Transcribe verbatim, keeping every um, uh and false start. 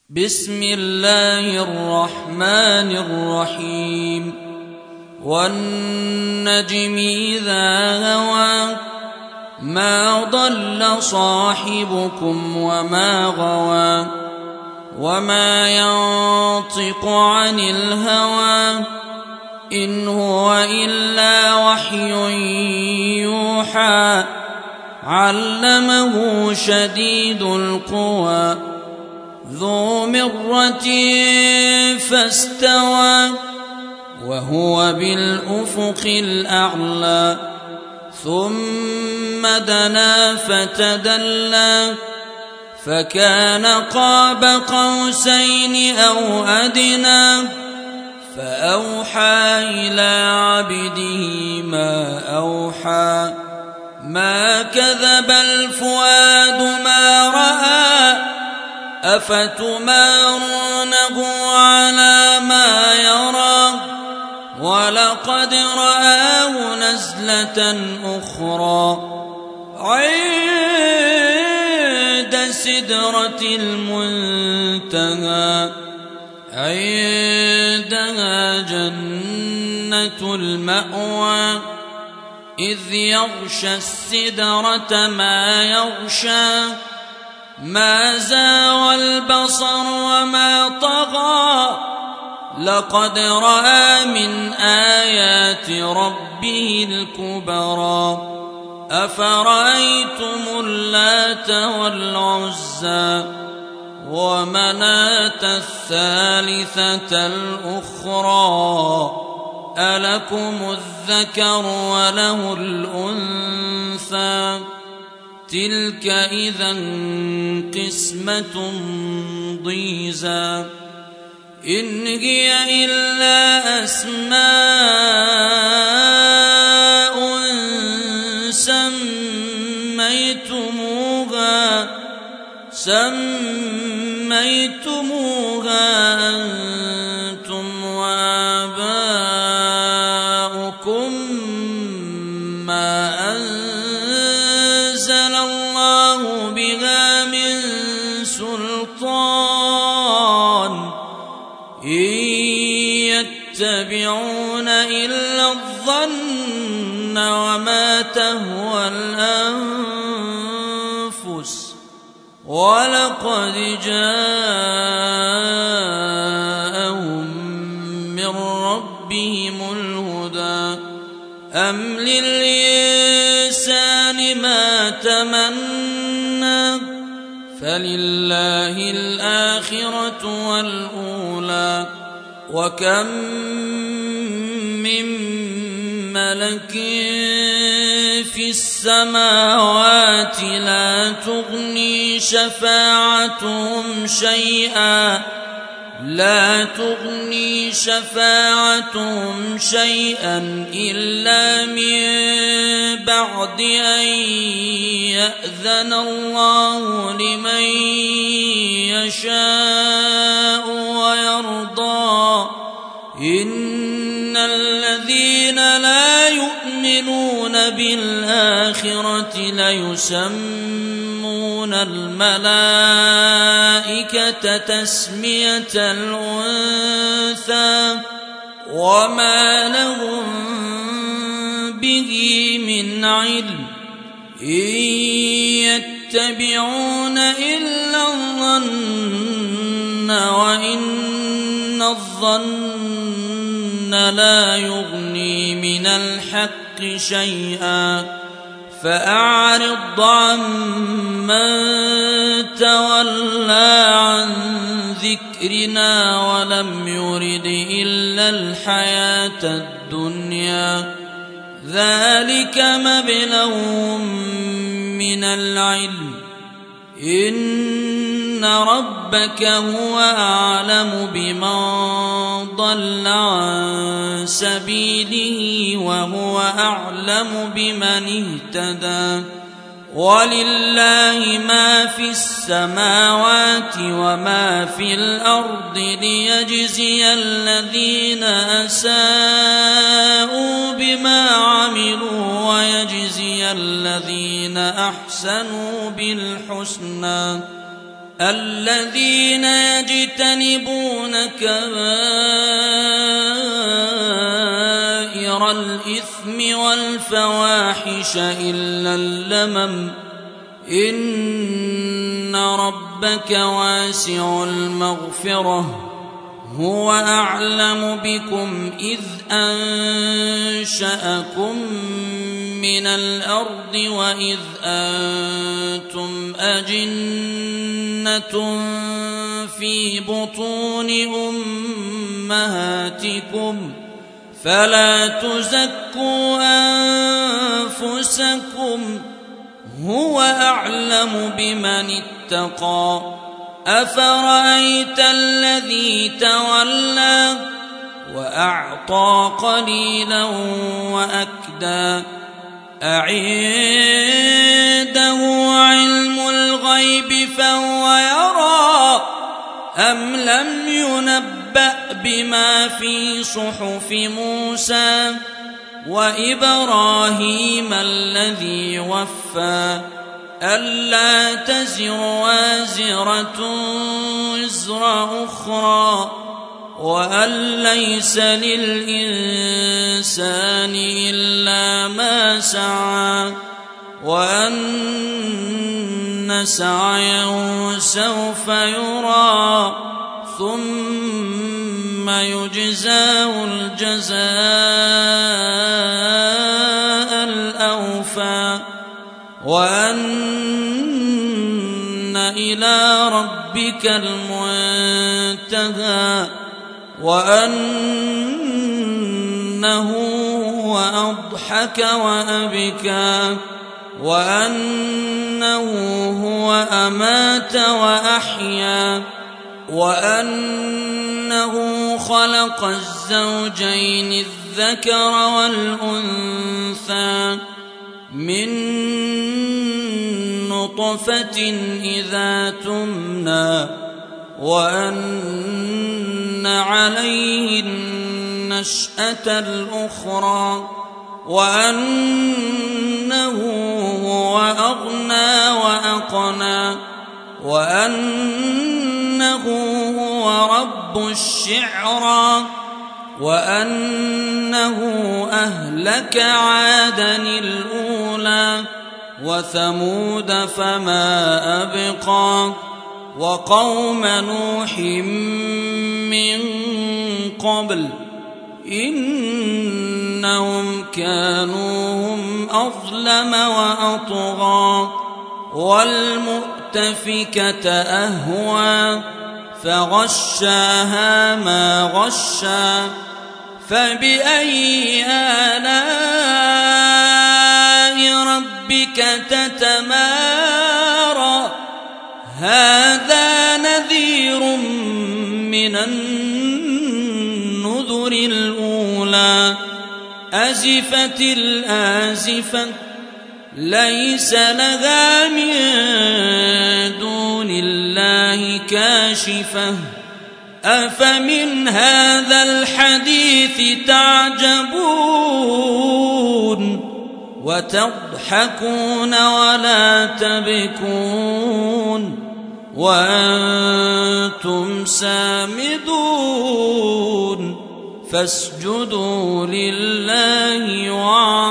بسم الله الرحمن الرحيم والنجم إذا هوى ما ضل صاحبكم وما غوى وما ينطق عن الهوى إن هو إلا وحي يوحى علمه شديد القوى ذو مرة فاستوى وهو بالأفق الأعلى ثم دنا فتدلى فكان قاب قوسين أو أدنى فأوحى إلى عبده ما أوحى ما كذب الفؤاد ما رأى أفتمارونه على ما يرى ولقد رآه نزلة أخرى عند سدرة المنتهى عندها جنة المأوى إذ يغشى السدرة ما يغشى ما زاغ البصر وما طغى لقد رأى من آيات ربه الكبرى أفرأيتم اللات والعزى ومناة الثالثة الأخرى ألكم الذكر وله الأنثى تلك إذا قسمة ضيزى إن هي إلا أسماء سميتموها سميتموها أنتم وآباؤكم ما أنزل الله بها من سلطان إن يتبعون إلا الظن وما تهوى الأنفس ولقد جاءهم من ربهم الهدى أم للإنسان ما تمنى فلله الآخرة والأولى وكم من ملك في السماوات لا تغني شفاعتهم شيئا لا تغني شفاعتهم شيئا إلا من بعد أن يأذن الله لمن يشاء ويرضى إن الذين لا يؤمنون بالآخرة ليسمون الملائكة تسمية الأنثى وما لهم به من علم إن يتبعون إلا الظن وإن الظن لا يغني من الحق شيئا فأعرض عمن تولى عن ذكرنا ولم يرد إلا الحياة الدنيا ذلك مبلغهم من العلم إن ربك هو أعلم بمن ضل عن سبيله وهو أعلم بمن اهتدى ولله ما في السماوات وما في الأرض ليجزي الذين أساءوا بما عملوا ويجزي الذين أحسنوا بالحسنى الذين يجتنبون كبائر الإثم والفواحش إلا اللمم إن ربك واسع المغفرة هو أعلم بكم إذ أنشأكم من الأرض وإذ أنتم أجنة في بطون أمهاتكم فلا تزكوا أنفسكم هو أعلم بمن اتقى أفرأيت الذي تولى وأعطى قليلا وأكدى أعنده علم الغيب فهو يرى أم لم ينبأ بما في صحف موسى وإبراهيم الذي وفى ألا تزر وازرة وزر أخرى وأن ليس للإنسان إلا ما سعى وأن سعيه سوف يرى ثم يجزاه الجزاء الأوفى وأن إلى ربك المنتهى وأنه هو أضحك وأبكى وأنه هو أمات وأحيا وأنه خلق الزوجين الذكر والأنثى من نطفة إذا تمنى وأن عليه النشأة الأخرى وأنه هو أغنى وأقنى وأنه هو رب الشعرى وأنه أهلك عادا الأولى وثمود فما أبقى وقوم نوح من قبل إنهم كانوا هم أظلم وأطغى والمؤتفكة أهوى فغشاها ما غشى فبأي آلاء ربك تتمارى هذا نذير من النذر الأولى أزفت الآزفة ليس لها من دون الله كاشفة أفمن هذا الحديث تعجبون وتضحكون ولا تبكون وأنتم سامدون فاسجدوا لله واعبدوا